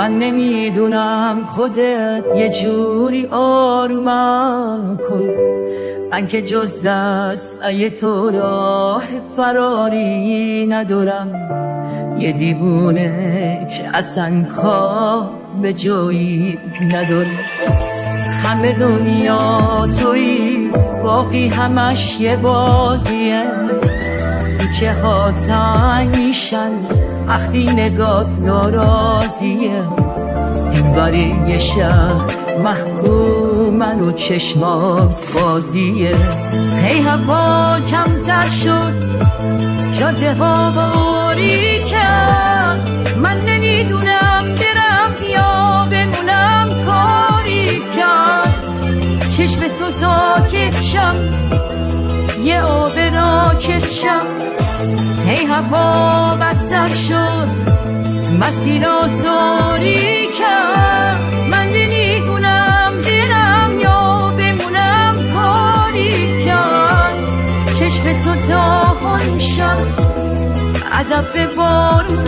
من نمیدونم خودت یه جوری آرومم کن، من که جز دست تو راه فراری ندارم. یه دیوونه که اصلا کار به جایی نداره. همه دنیا تویی، باقی همش یه بازیه. کوچه ها تنگ میشن وقتی نگات ناراضیه. این باری یه شهر محکومن و چشمات بازیه. هی هوا کمتر شد، جاده ها باری کرد. من نمیدونم برم یا بمونم، کاری کرد. چشم تو ساکت شم، یه آب راکت شم. هی هوا بدتر شد، مسیرا تاری کرد. من نمیدونم برم یا بمونم، کاری کرد. چشم تو داغون شم، ادب به بارون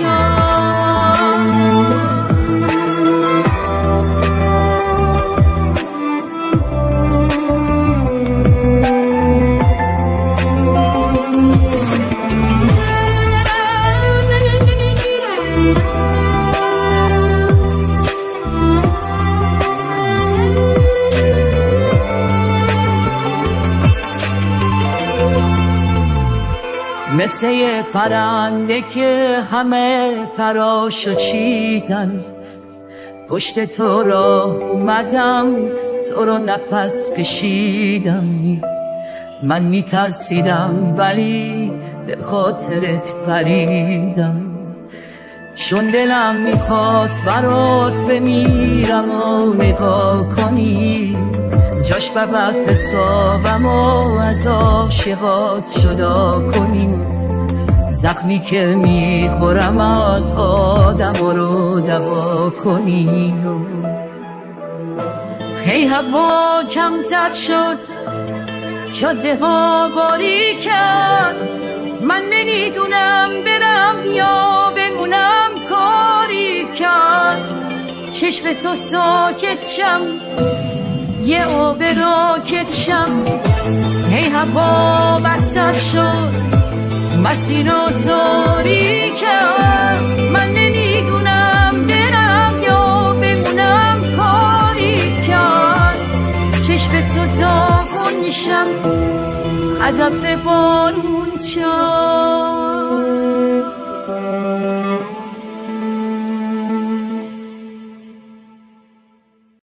شم. مثل یه پرنده که همه پراشو چیدن، پشت تو راه اومدم، تو رو نفس کشیدم. من میترسیدم ولی به خاطرت پریدم. چون دلم میخواد برات بمیرم و نگاه کنی، جاش ببد حسابم و از عاشقات جدا کنیم. زخمی که میخورم از آدم رو دوا کنیم. هی هوا کمتر شد، جاده ها باری کرد. من نمیدونم برم یا بمونم، کاری کرد. چشم تو ساکت شم، یه آب راکت شم. هی هوا بدتر شد، مسیرا تاری کرد. من نمیدونم برم یا بمونم، کاری کرد. چشم تو داغون شم، ادب به بارون شم.